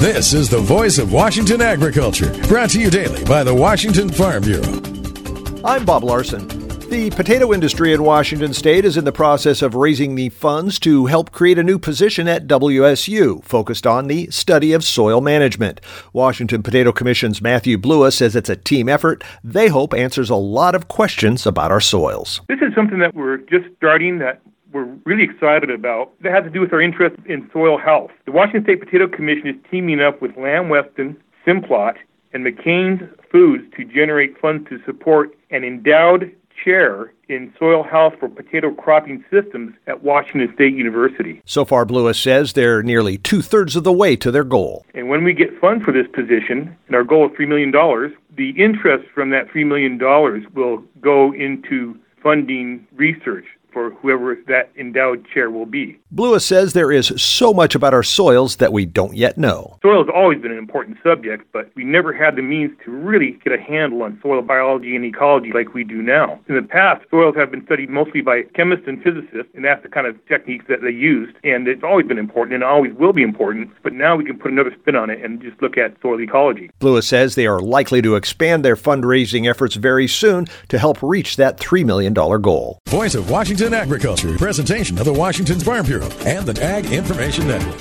This is the voice of Washington agriculture, brought to you daily by the Washington Farm Bureau. I'm Bob Larson. The potato industry in Washington State is in the process of raising the funds to help create a new position at WSU, focused on the study of soil management. Washington Potato Commission's Matthew Blua says it's a team effort they hope answers a lot of questions about our soils. This is something that we're just starting that we're really excited about. That has to do with our interest in soil health. The Washington State Potato Commission is teaming up with Lamb Weston, Simplot, and McCain's Foods to generate funds to support an endowed chair in soil health for potato cropping systems at Washington State University. So far, Blua says they're nearly 2/3 of the way to their goal. And when we get funds for this position, and our goal of $3 million, the interest from that $3 million will go into funding research for whoever that endowed chair will be. Blua says there is so much about our soils that we don't yet know. Soil has always been an important subject, but we never had the means to really get a handle on soil biology and ecology like we do now. In the past, soils have been studied mostly by chemists and physicists, and that's the kind of techniques that they used, and it's always been important and always will be important, but now we can put another spin on it and just look at soil ecology. Blua says they are likely to expand their fundraising efforts very soon to help reach that $3 million goal. Voice of Washington agriculture, presentation of the Washington Farm Bureau and the Ag Information Network.